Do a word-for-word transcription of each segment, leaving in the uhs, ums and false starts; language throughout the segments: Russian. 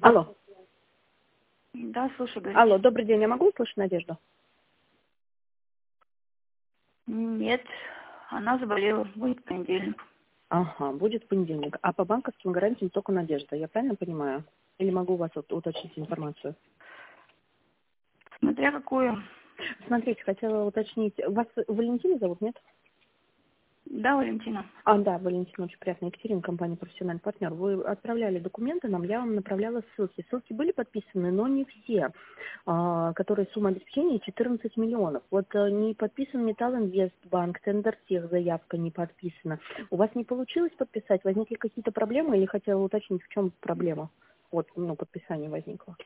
Алло. Да, слушай, говорите. Алло, добрый день. Я могу услышать Надежду? Нет, она заболела. Будет в понедельник. Ага, будет в понедельник. А по банковским гарантиям только Надежда. Я правильно понимаю? Или могу у вас вот уточнить информацию? Смотря какую. Смотрите, хотела уточнить. Вас Валентина зовут, нет? Да, Валентина. А, да, Валентина, очень приятно. Екатерина, компания «Профессиональный партнер». Вы отправляли документы нам, я вам направляла ссылки. Ссылки были подписаны, но не все, а, которые сумма обеспечения четырнадцать миллионов. Вот а, не подписан Металлинвестбанк, Тендертех заявка не подписана. У вас не получилось подписать? Возникли какие-то проблемы или хотела уточнить, в чем проблема? Вот, ну, подписание возникло.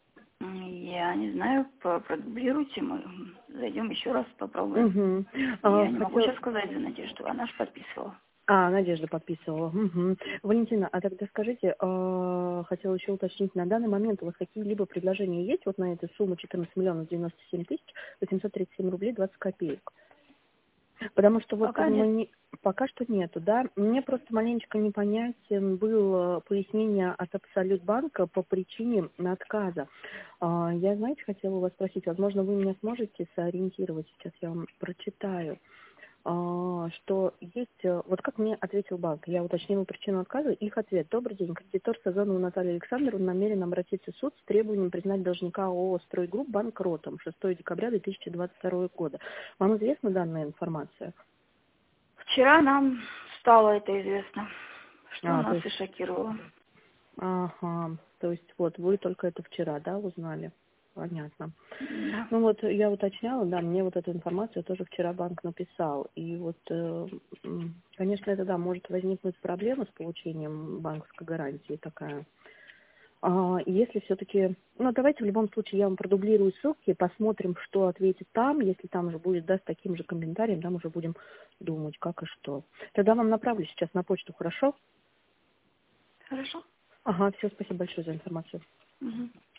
Я не знаю, по- продублируйте, мы зайдем еще раз, попробуем. Угу. Я А, не могу хотела... сейчас сказать за Надежду, она же подписывала. А, Надежда подписывала. Угу. Валентина, а тогда скажите, э, хотела еще уточнить, на данный момент у вас какие-либо предложения есть вот на эту сумму четырнадцать миллионов девяносто семь тысяч восемьсот тридцать семь рублей двадцать копеек? Потому что вот Пока мы нет. не, пока что нету, да. Мне просто маленечко непонятен был пояснение от Абсолютбанка по причине отказа. А, я, знаете, хотела у вас спросить, возможно, вы меня сможете сориентировать, сейчас я вам прочитаю. А, что есть, э, вот как мне ответил банк, я уточнила причину отказа, их ответ: добрый день, кредитор Сазонова Наталья Александровна намерен обратиться в суд с требованием признать должника ООО «Стройгрупп» банкротом шестого декабря две тысячи двадцать второго года. Вам известна данная информация? Вчера нам стало это известно, что А, то нас есть, и шокировало. ага, то есть вот вы только это вчера, да, узнали? Понятно. Да. Ну вот я уточняла, да, мне вот эту информацию тоже вчера банк написал. И вот, э, м, конечно, это, да, может возникнуть проблема с получением банковской гарантии такая. А, если все-таки, ну давайте в любом случае я вам продублирую ссылки, посмотрим, что ответит там. Если там уже будет, да, с таким же комментарием, там уже будем думать, как и что. Тогда вам направлю сейчас на почту, хорошо? Хорошо. Ага, все, спасибо большое за информацию. Угу.